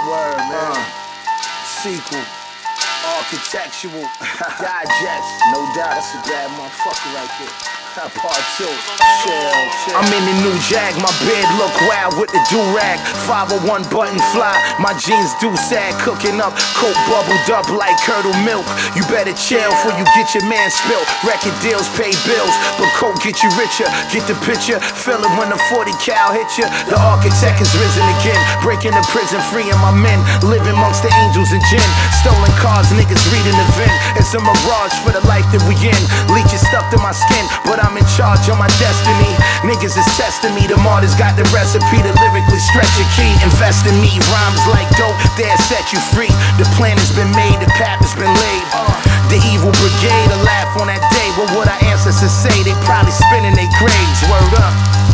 Word, man. Sequel. Architectural. Digest. No doubt, that's a bad motherfucker right there. Part 2. Chill. I'm in the new Jag, my beard look wild with the do-rag. 501 button fly, my jeans do sag. Cooking up, coke bubbled up like curdle milk. You better chill before you get your man spilt. Record deals pay bills, but coke get you richer. Get the picture, feel it when the 40 cal hit you. The architect has risen again, breaking the prison, freeing my men. Living amongst the angels and gin. Stolen cars, niggas reading the VIN. It's a mirage for the life that we in. Leeches stuck to my skin, but I'm in charge of my destiny. Niggas is testing me, the martyrs got the recipe to lyrically stretch a key. Invest in me, rhymes like dope, they'll set you free. The plan has been made, the path has been laid. The evil brigade will laugh on that day. What would our ancestors say? They probably spinning their graves. Word up.